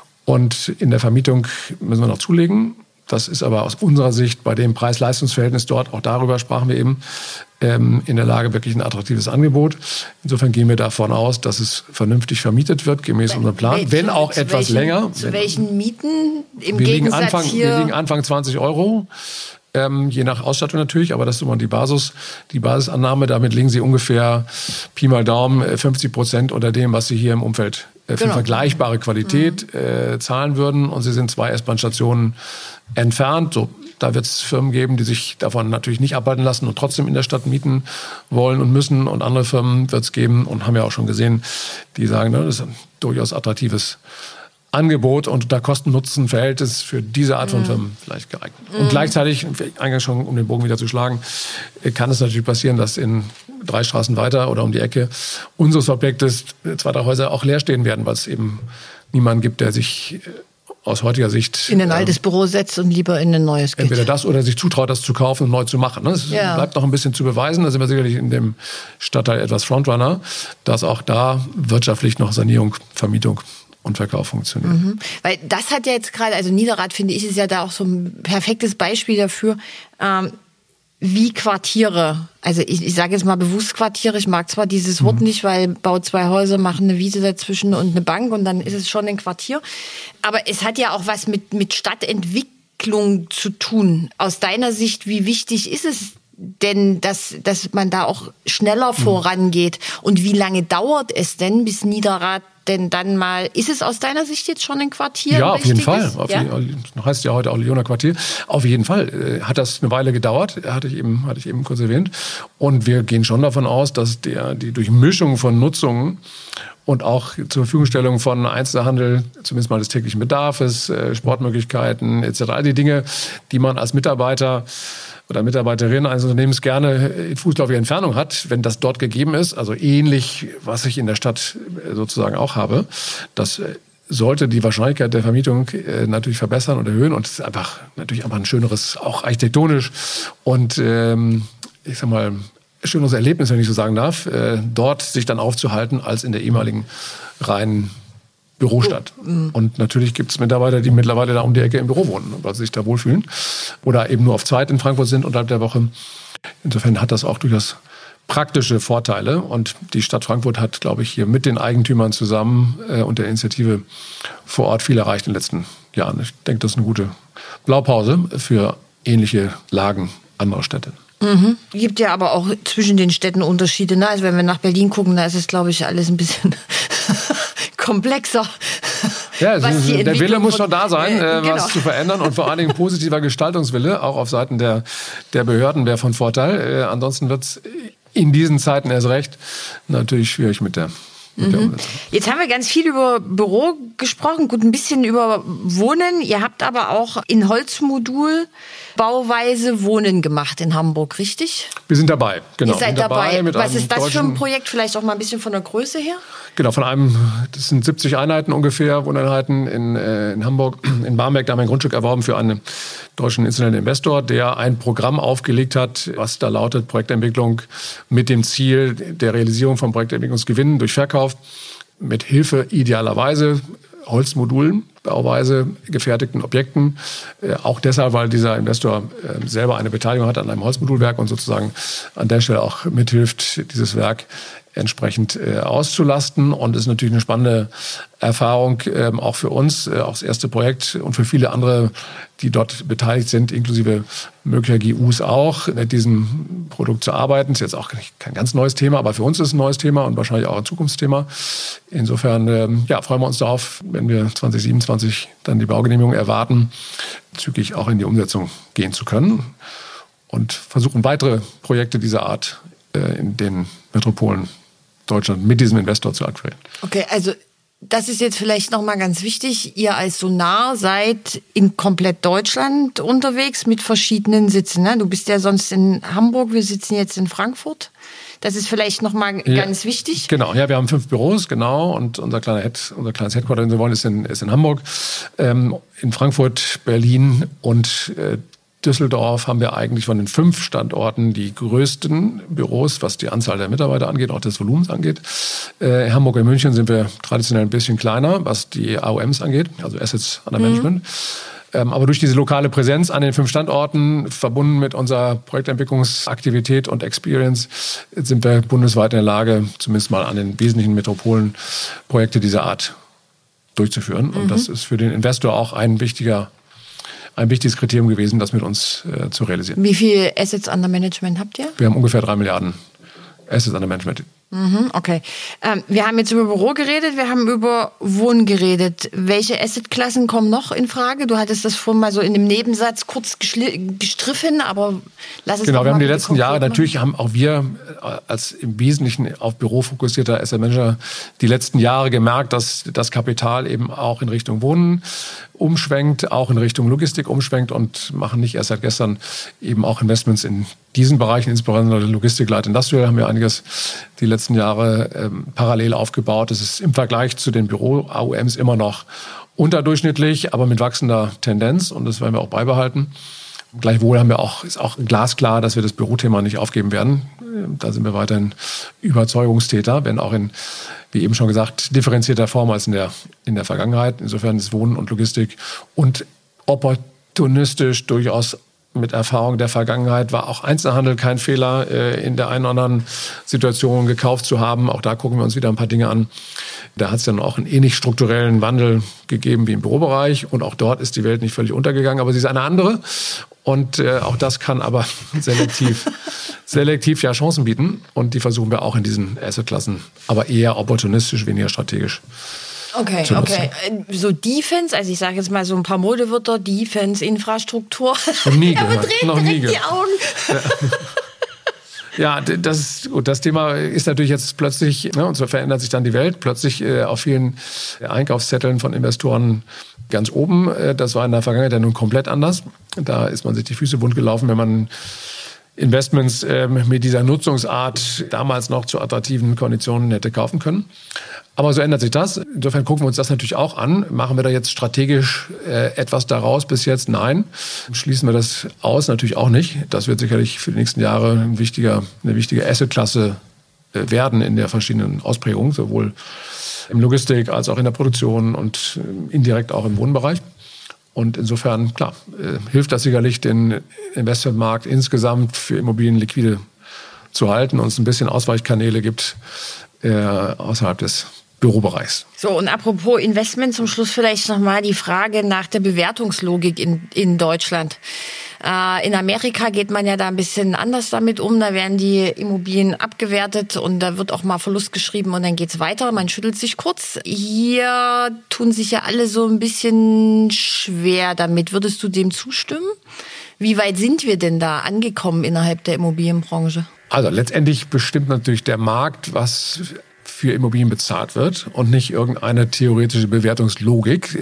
[SPEAKER 1] Und in der Vermietung müssen wir noch zulegen. Das ist aber aus unserer Sicht bei dem Preis-Leistungs-Verhältnis dort, auch darüber sprachen wir eben, ähm, in der Lage wirklich ein attraktives Angebot. Insofern gehen wir davon aus, dass es vernünftig vermietet wird, gemäß
[SPEAKER 3] Wenn,
[SPEAKER 1] unserem Plan.
[SPEAKER 3] Wenn,
[SPEAKER 1] wenn auch
[SPEAKER 3] zu
[SPEAKER 1] etwas
[SPEAKER 3] welchen,
[SPEAKER 1] länger.
[SPEAKER 3] Zu
[SPEAKER 1] wenn,
[SPEAKER 3] welchen Mieten im
[SPEAKER 1] wir
[SPEAKER 3] Gegensatz
[SPEAKER 1] liegen Anfang,
[SPEAKER 3] hier?
[SPEAKER 1] Wir liegen Anfang zwanzig Euro. Ähm, je nach Ausstattung natürlich, aber das ist immer die Basis, die Basisannahme. Damit liegen Sie ungefähr Pi mal Daumen fünfzig Prozent unter dem, was Sie hier im Umfeld äh, für
[SPEAKER 3] genau.
[SPEAKER 1] vergleichbare Qualität mhm. äh, zahlen würden. Und Sie sind zwei S-Bahn-Stationen entfernt. So, da wird es Firmen geben, die sich davon natürlich nicht abhalten lassen und trotzdem in der Stadt mieten wollen und müssen. Und andere Firmen wird es geben und haben ja auch schon gesehen, die sagen, ne, das ist ein durchaus attraktives Angebot und da Kosten-Nutzen-Verhältnis für diese Art von mhm. Firmen vielleicht geeignet. Mhm. Und gleichzeitig, eingangs schon, um den Bogen wieder zu schlagen, kann es natürlich passieren, dass in drei Straßen weiter oder um die Ecke unseres Objektes zwei, drei Häuser auch leer stehen werden, weil es eben niemanden gibt, der sich aus heutiger Sicht
[SPEAKER 3] in ein altes ähm, Büro setzt und lieber in ein neues geht.
[SPEAKER 1] Entweder das oder sich zutraut, das zu kaufen und neu zu machen. Das ja. bleibt noch ein bisschen zu beweisen. Da sind wir sicherlich in dem Stadtteil etwas Frontrunner, dass auch da wirtschaftlich noch Sanierung, Vermietung und Verkauf funktioniert.
[SPEAKER 3] Mhm. Weil das hat ja jetzt gerade, also Niederrad, finde ich, ist ja da auch so ein perfektes Beispiel dafür, ähm, wie Quartiere, also ich, ich sage jetzt mal bewusst Quartiere, ich mag zwar dieses Wort mhm. nicht, weil baut zwei Häuser, machen eine Wiese dazwischen und eine Bank und dann ist es schon ein Quartier. Aber es hat ja auch was mit, mit Stadtentwicklung zu tun. Aus deiner Sicht, wie wichtig ist es denn, dass, dass man da auch schneller mhm. vorangeht? Und wie lange dauert es denn, bis Niederrad denn dann mal, ist es aus deiner Sicht jetzt schon ein Quartier?
[SPEAKER 1] Ja, auf jeden Fall. Auf
[SPEAKER 3] ja?
[SPEAKER 1] jeden, heißt ja heute auch Leoner Quartier. Auf jeden Fall äh, hat das eine Weile gedauert, hatte ich eben, hatte ich eben kurz erwähnt. Und wir gehen schon davon aus, dass der, die Durchmischung von Nutzungen und auch zur Verfügungstellung von Einzelhandel, zumindest mal des täglichen Bedarfs, äh, Sportmöglichkeiten et cetera, all die Dinge, die man als Mitarbeiter oder Mitarbeiterin eines Unternehmens gerne in fußläufiger Entfernung hat, wenn das dort gegeben ist, also ähnlich, was ich in der Stadt sozusagen auch habe, das sollte die Wahrscheinlichkeit der Vermietung natürlich verbessern und erhöhen und es ist einfach natürlich einfach ein schöneres, auch architektonisch und ähm, ich sag mal, schöneres Erlebnis, wenn ich so sagen darf, äh, dort sich dann aufzuhalten, als in der ehemaligen reinen Bürostadt. Oh. Mhm. Und natürlich gibt es Mitarbeiter, die mittlerweile da um die Ecke im Büro wohnen, weil sie sich da wohlfühlen. Oder eben nur auf Zeit in Frankfurt sind unterhalb der Woche. Insofern hat das auch durchaus praktische Vorteile. Und die Stadt Frankfurt hat, glaube ich, hier mit den Eigentümern zusammen äh, und der Initiative vor Ort viel erreicht in den letzten Jahren. Ich denke, das ist eine gute Blaupause für ähnliche Lagen anderer Städte.
[SPEAKER 3] Mhm. Gibt ja aber auch zwischen den Städten Unterschiede. Ne? Also wenn wir nach Berlin gucken, da ist es, glaube ich, alles ein bisschen komplexer.
[SPEAKER 1] Ja, der Wille muss schon da sein, äh,
[SPEAKER 3] genau.
[SPEAKER 1] was zu verändern und vor allen Dingen positiver Gestaltungswille, auch auf Seiten der, der Behörden, wäre von Vorteil. Äh, ansonsten wird es in diesen Zeiten erst recht natürlich schwierig mit der Mit der
[SPEAKER 3] mhm. Jetzt haben wir ganz viel über Büro gesprochen, gut ein bisschen über Wohnen. Ihr habt aber auch in Holzmodulbauweise Wohnen gemacht in Hamburg, richtig?
[SPEAKER 1] Wir sind dabei, genau.
[SPEAKER 3] Ihr seid dabei.
[SPEAKER 1] dabei
[SPEAKER 3] Was ist das für ein Projekt? Vielleicht auch mal ein bisschen von der Größe her?
[SPEAKER 1] Genau, von einem, das sind siebzig Einheiten ungefähr, Wohneinheiten in, äh, in Hamburg. In Barmbek, da haben wir ein Grundstück erworben für einen deutschen institutionellen Investor, der ein Programm aufgelegt hat, was da lautet Projektentwicklung mit dem Ziel der Realisierung von Projektentwicklungsgewinnen durch Verkauf mit Hilfe idealerweise Holzmodulen, bauweise gefertigten Objekten. Äh, auch deshalb, weil dieser Investor äh, selber eine Beteiligung hat an einem Holzmodulwerk und sozusagen an der Stelle auch mithilft, dieses Werk entsprechend äh, auszulasten. Und es ist natürlich eine spannende Erfahrung, äh, auch für uns, äh, auch das erste Projekt und für viele andere, die dort beteiligt sind, inklusive möglicher G Us auch, mit diesem Produkt zu arbeiten. Das ist jetzt auch kein ganz neues Thema, aber für uns ist es ein neues Thema und wahrscheinlich auch ein Zukunftsthema. Insofern ähm, ja, freuen wir uns darauf, wenn wir zwanzig siebenundzwanzig dann die Baugenehmigung erwarten, zügig auch in die Umsetzung gehen zu können und versuchen weitere Projekte dieser Art äh, in den Metropolen Deutschland mit diesem Investor zu akquirieren.
[SPEAKER 3] Okay, also das ist jetzt vielleicht nochmal ganz wichtig. Ihr als Sonar seid in komplett Deutschland unterwegs mit verschiedenen Sitzen. Ne? Du bist ja sonst in Hamburg, wir sitzen jetzt in Frankfurt. Das ist vielleicht nochmal
[SPEAKER 1] ja,
[SPEAKER 3] ganz wichtig.
[SPEAKER 1] Genau, ja, wir haben fünf Büros, genau. Und unser, kleiner Head, unser kleines Headquarter, wenn Sie wollen, ist in, ist in Hamburg. Ähm, in Frankfurt, Berlin und äh, Düsseldorf haben wir eigentlich von den fünf Standorten die größten Büros, was die Anzahl der Mitarbeiter angeht, auch des Volumens angeht. Äh, in Hamburg und München sind wir traditionell ein bisschen kleiner, was die A O Ms angeht, also Assets Under Management. Mhm. Ähm, aber durch diese lokale Präsenz an den fünf Standorten, verbunden mit unserer Projektentwicklungsaktivität und Experience, sind wir bundesweit in der Lage, zumindest mal an den wesentlichen Metropolen Projekte dieser Art durchzuführen. Mhm. Und das ist für den Investor auch ein wichtiger ein wichtiges Kriterium gewesen, das mit uns äh, zu realisieren.
[SPEAKER 3] Wie viel Assets under Management habt ihr?
[SPEAKER 1] Wir haben ungefähr drei Milliarden Assets under Management.
[SPEAKER 3] Mhm, okay. Ähm, wir haben jetzt über Büro geredet, wir haben über Wohnen geredet. Welche Assetklassen kommen noch in Frage? Du hattest das vorhin mal so in dem Nebensatz kurz gestriffen, aber lass es
[SPEAKER 1] Genau,
[SPEAKER 3] doch
[SPEAKER 1] wir
[SPEAKER 3] mal
[SPEAKER 1] haben die letzten Jahre,
[SPEAKER 3] machen.
[SPEAKER 1] natürlich haben auch wir als im Wesentlichen auf Büro fokussierter Asset Manager die letzten Jahre gemerkt, dass das Kapital eben auch in Richtung Wohnen umschwenkt, auch in Richtung Logistik umschwenkt und machen nicht erst seit gestern eben auch Investments in diesen Bereichen, insbesondere Logistik, Light Industrial, haben wir einiges die letzten Jahre ähm, parallel aufgebaut. Das ist im Vergleich zu den Büro-A O Ms immer noch unterdurchschnittlich, aber mit wachsender Tendenz und das werden wir auch beibehalten. Gleichwohl haben wir auch, ist auch glasklar, dass wir das Bürothema nicht aufgeben werden. Da sind wir weiterhin Überzeugungstäter, wenn auch in, wie eben schon gesagt, differenzierter Form als in der, in der Vergangenheit. Insofern ist Wohnen und Logistik und opportunistisch durchaus mit Erfahrung der Vergangenheit war auch Einzelhandel kein Fehler, äh, in der einen oder anderen Situation gekauft zu haben. Auch da gucken wir uns wieder ein paar Dinge an. Da hat es dann auch einen ähnlich strukturellen Wandel gegeben wie im Bürobereich. Und auch dort ist die Welt nicht völlig untergegangen, aber sie ist eine andere. Und äh, auch das kann aber selektiv, selektiv ja Chancen bieten. Und die versuchen wir auch in diesen Assetklassen, aber eher opportunistisch, weniger strategisch.
[SPEAKER 3] Okay, okay. So Defense, also ich sage jetzt mal so ein paar Modewörter, Defense, Infrastruktur.
[SPEAKER 1] Noch nie
[SPEAKER 3] ja,
[SPEAKER 1] gehört.
[SPEAKER 3] dreht
[SPEAKER 1] Noch nie
[SPEAKER 3] direkt die Augen.
[SPEAKER 1] Ja, ja das, gut, das Thema ist natürlich jetzt plötzlich, ne, und so verändert sich dann die Welt, plötzlich äh, auf vielen Einkaufszetteln von Investoren ganz oben. Äh, das war in der Vergangenheit ja nun komplett anders. Da ist man sich die Füße wund gelaufen, wenn man Investments äh, mit dieser Nutzungsart damals noch zu attraktiven Konditionen hätte kaufen können. Aber so ändert sich das. Insofern gucken wir uns das natürlich auch an. Machen wir da jetzt strategisch äh, etwas daraus bis jetzt? Nein. Schließen wir das aus? Natürlich auch nicht. Das wird sicherlich für die nächsten Jahre ein wichtiger, eine wichtige Assetklasse äh, werden in der verschiedenen Ausprägung, sowohl im Logistik als auch in der Produktion und äh, indirekt auch im Wohnbereich. Und insofern, klar, äh, hilft das sicherlich, den Investmentmarkt insgesamt für Immobilien liquide zu halten und es ein bisschen Ausweichkanäle gibt äh, außerhalb des Bürobereichs.
[SPEAKER 3] So, und apropos Investment, zum Schluss vielleicht nochmal die Frage nach der Bewertungslogik in, in Deutschland. Äh, in Amerika geht man ja da ein bisschen anders damit um. Da werden die Immobilien abgewertet und da wird auch mal Verlust geschrieben und dann geht's weiter. Man schüttelt sich kurz. Hier tun sich ja alle so ein bisschen schwer damit. Würdest du dem zustimmen? Wie weit sind wir denn da angekommen innerhalb der Immobilienbranche?
[SPEAKER 1] Also letztendlich bestimmt natürlich der Markt, was für Immobilien bezahlt wird und nicht irgendeine theoretische Bewertungslogik.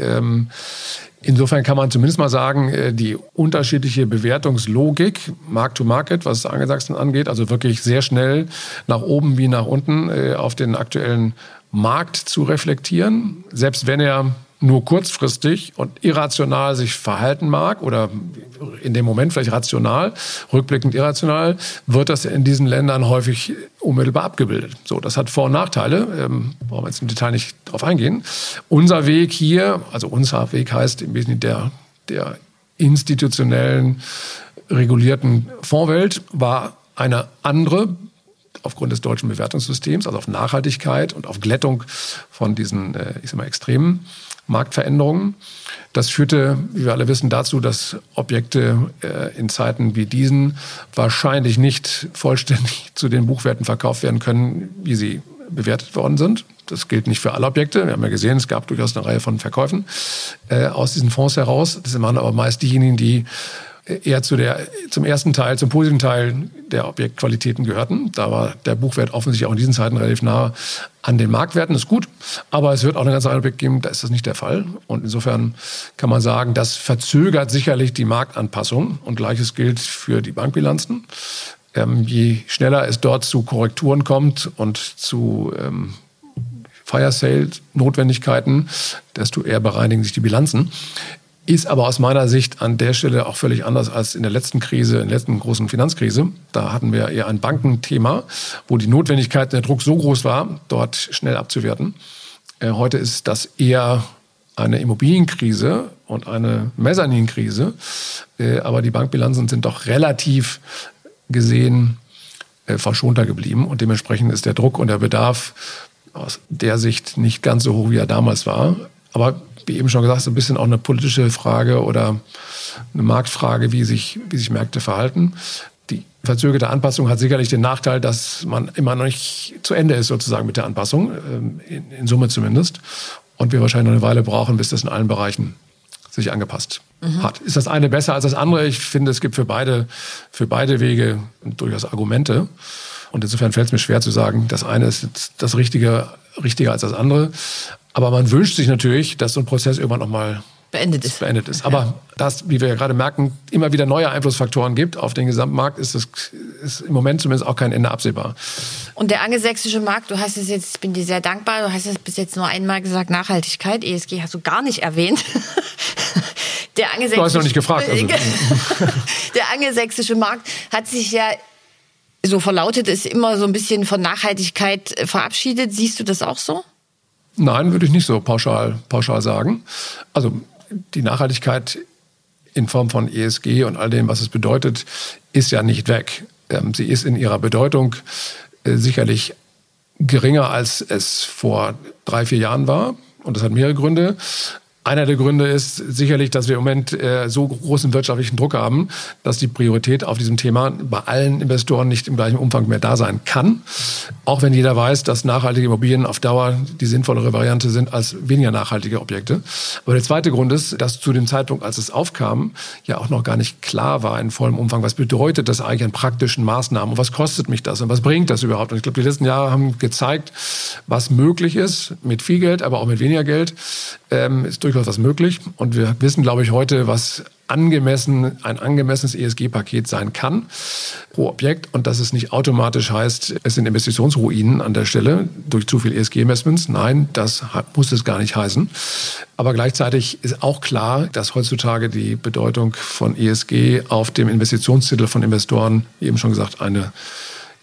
[SPEAKER 1] Insofern kann man zumindest mal sagen, die unterschiedliche Bewertungslogik, Mark-to-Market, was Angelsachsen angeht, also wirklich sehr schnell nach oben wie nach unten auf den aktuellen Markt zu reflektieren, selbst wenn er nur kurzfristig und irrational sich verhalten mag oder in dem Moment vielleicht rational, rückblickend irrational, wird das in diesen Ländern häufig unmittelbar abgebildet. So, das hat Vor- und Nachteile, ähm, brauchen wir jetzt im Detail nicht drauf eingehen. Unser Weg hier, also unser Weg heißt im Wesentlichen der, der institutionellen, regulierten Fondswelt, war eine andere, aufgrund des deutschen Bewertungssystems, also auf Nachhaltigkeit und auf Glättung von diesen, ich sag mal, extremen Marktveränderungen. Das führte, wie wir alle wissen, dazu, dass Objekte äh, in Zeiten wie diesen wahrscheinlich nicht vollständig zu den Buchwerten verkauft werden können, wie sie bewertet worden sind. Das gilt nicht für alle Objekte. Wir haben ja gesehen, es gab durchaus eine Reihe von Verkäufen äh, aus diesen Fonds heraus. Das waren aber meist diejenigen, die eher zu der, zum ersten Teil, zum positiven Teil der Objektqualitäten gehörten. Da war der Buchwert offensichtlich auch in diesen Zeiten relativ nah an den Marktwerten. Das ist gut, aber es wird auch eine ganze Reihe Objekte geben, da ist das nicht der Fall. Und insofern kann man sagen, das verzögert sicherlich die Marktanpassung. Und Gleiches gilt für die Bankbilanzen. Ähm, je schneller es dort zu Korrekturen kommt und zu ähm, Fire-Sale-Notwendigkeiten, desto eher bereinigen sich die Bilanzen. Ist aber aus meiner Sicht an der Stelle auch völlig anders als in der letzten Krise, in der letzten großen Finanzkrise. Da hatten wir eher ein Bankenthema, wo die Notwendigkeit, der Druck so groß war, dort schnell abzuwerten. Äh, heute ist das eher eine Immobilienkrise und eine Mezzaninkrise. Äh, aber die Bankbilanzen sind doch relativ gesehen äh, verschonter geblieben. Und dementsprechend ist der Druck und der Bedarf aus der Sicht nicht ganz so hoch, wie er damals war. Aber wie eben schon gesagt, so ein bisschen auch eine politische Frage oder eine Marktfrage, wie sich, wie sich Märkte verhalten. Die verzögerte Anpassung hat sicherlich den Nachteil, dass man immer noch nicht zu Ende ist sozusagen mit der Anpassung, in, in Summe zumindest. Und wir wahrscheinlich noch eine Weile brauchen, bis das in allen Bereichen sich angepasst mhm. hat. Ist das eine besser als das andere? Ich finde, es gibt für beide, für beide Wege durchaus Argumente. Und insofern fällt es mir schwer zu sagen, das eine ist jetzt das Richtige, richtiger als das andere. Aber man wünscht sich natürlich, dass so ein Prozess irgendwann nochmal
[SPEAKER 3] beendet ist.
[SPEAKER 1] Beendet ist. Aber ja. das, wie wir ja gerade merken, immer wieder neue Einflussfaktoren gibt auf den Gesamtmarkt, ist das ist im Moment zumindest auch kein Ende absehbar.
[SPEAKER 3] Und der angelsächsische Markt, du hast es jetzt, ich bin dir sehr dankbar, du hast es bis jetzt nur einmal gesagt, Nachhaltigkeit, E S G hast du gar nicht erwähnt. Der angelsächsische,
[SPEAKER 1] du hast noch nicht gefragt. Also.
[SPEAKER 3] Der angelsächsische Markt hat sich ja, so verlautet es, immer so ein bisschen von Nachhaltigkeit verabschiedet. Siehst du das auch so?
[SPEAKER 1] Nein, würde ich nicht so pauschal, pauschal sagen. Also die Nachhaltigkeit in Form von E S G und all dem, was es bedeutet, ist ja nicht weg. Ähm, sie ist in ihrer Bedeutung äh, sicherlich geringer, als es vor drei, vier Jahren war. Und das hat mehrere Gründe. Einer der Gründe ist sicherlich, dass wir im Moment äh, so großen wirtschaftlichen Druck haben, dass die Priorität auf diesem Thema bei allen Investoren nicht im gleichen Umfang mehr da sein kann. Auch wenn jeder weiß, dass nachhaltige Immobilien auf Dauer die sinnvollere Variante sind als weniger nachhaltige Objekte. Aber der zweite Grund ist, dass zu dem Zeitpunkt, als es aufkam, ja auch noch gar nicht klar war in vollem Umfang, was bedeutet das eigentlich an praktischen Maßnahmen und was kostet mich das und was bringt das überhaupt. Und ich glaube, die letzten Jahre haben gezeigt, was möglich ist mit viel Geld, aber auch mit weniger Geld. Ähm, ist durchaus was möglich. Und wir wissen, glaube ich, heute, was angemessen, ein angemessenes E S G-Paket sein kann pro Objekt. Und dass es nicht automatisch heißt, es sind Investitionsruinen an der Stelle durch zu viel E S G-Investments. Nein, das muss es gar nicht heißen. Aber gleichzeitig ist auch klar, dass heutzutage die Bedeutung von E S G auf dem Investitionstitel von Investoren, wie eben schon gesagt, eine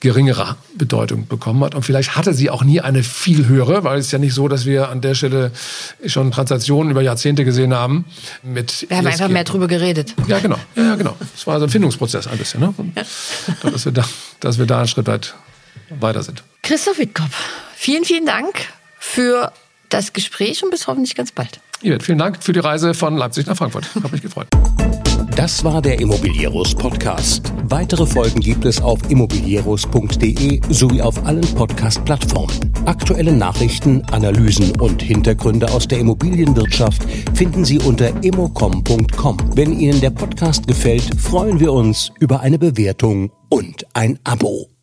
[SPEAKER 1] geringerer Bedeutung bekommen hat. Und vielleicht hatte sie auch nie eine viel höhere, weil es ist ja nicht so, dass wir an der Stelle schon Transaktionen über Jahrzehnte gesehen haben. Mit
[SPEAKER 3] wir haben einfach mehr drüber geredet.
[SPEAKER 1] Ja, genau. Ja, genau. Es war so ein Findungsprozess ein bisschen, ne? Und dass wir da, dass wir da einen Schritt weit weiter sind.
[SPEAKER 3] Christoph Wittkop, vielen, vielen Dank für das Gespräch und bis hoffentlich ganz bald.
[SPEAKER 1] Yvette, vielen Dank für die Reise von Leipzig nach Frankfurt. Hat mich gefreut.
[SPEAKER 2] Das war der Immobilieros Podcast. Weitere Folgen gibt es auf immobilieros punkt de sowie auf allen Podcast-Plattformen. Aktuelle Nachrichten, Analysen und Hintergründe aus der Immobilienwirtschaft finden Sie unter immocom punkt com. Wenn Ihnen der Podcast gefällt, freuen wir uns über eine Bewertung und ein Abo.